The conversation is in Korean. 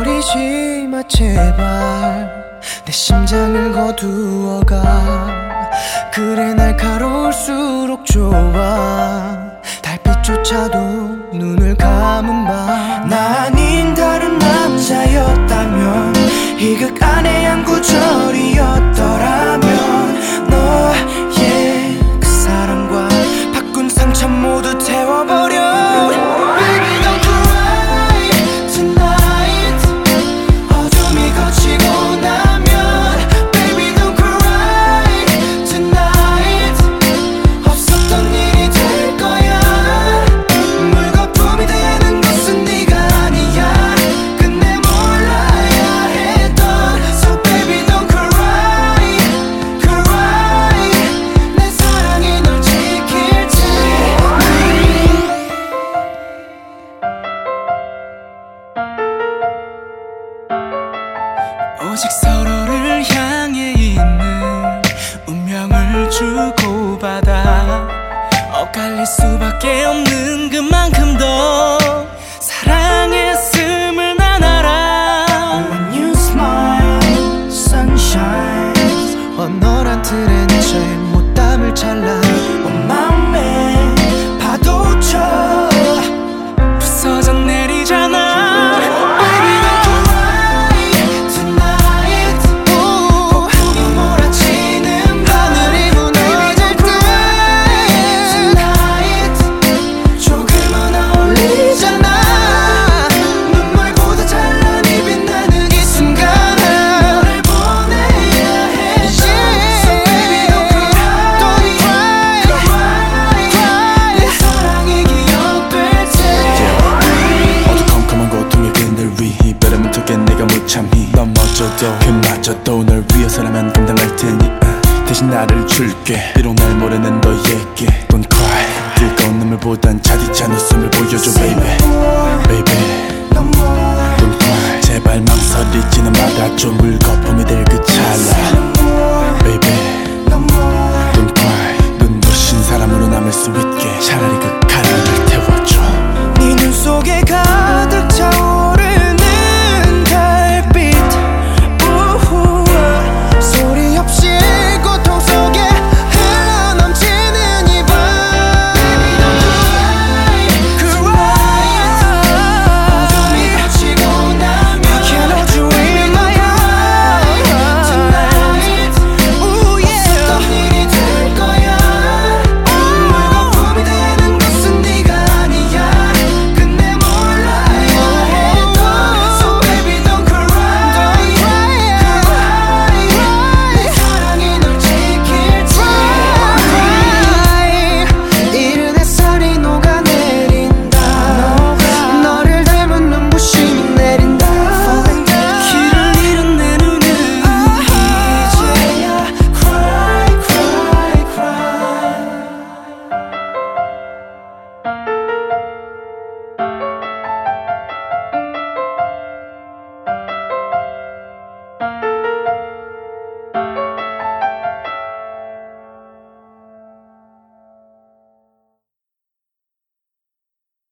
버리지 마 제발 내 심장을 거두어가 그래 날카로울수록 좋아 달빛조차도 눈을 감은 밤 나 아닌 다른 남자였다면 이 극 안에 한 구절이었더라면 너의 그 사랑과 바꾼 상처 모두 태워버려 오직 서로를 향해 있는 운명을 주고받아 엇갈릴 수밖에 없는 그만큼 더 사랑했음을 난 알아. When you smile, sunshine 원활한 틀엔 채 못 담을 찰나 온 맘에 파도쳐 부서져 내리잖아. 넘어져도 그마저도 널 위해서라면 감당할 테니 대신 나를 줄게 비록 날 모르는 너에게 Don't cry 뜨거운 눈물보단 차디찬 웃음을 보여줘 baby Baby Don't cry 제발 망설이지는 말아줘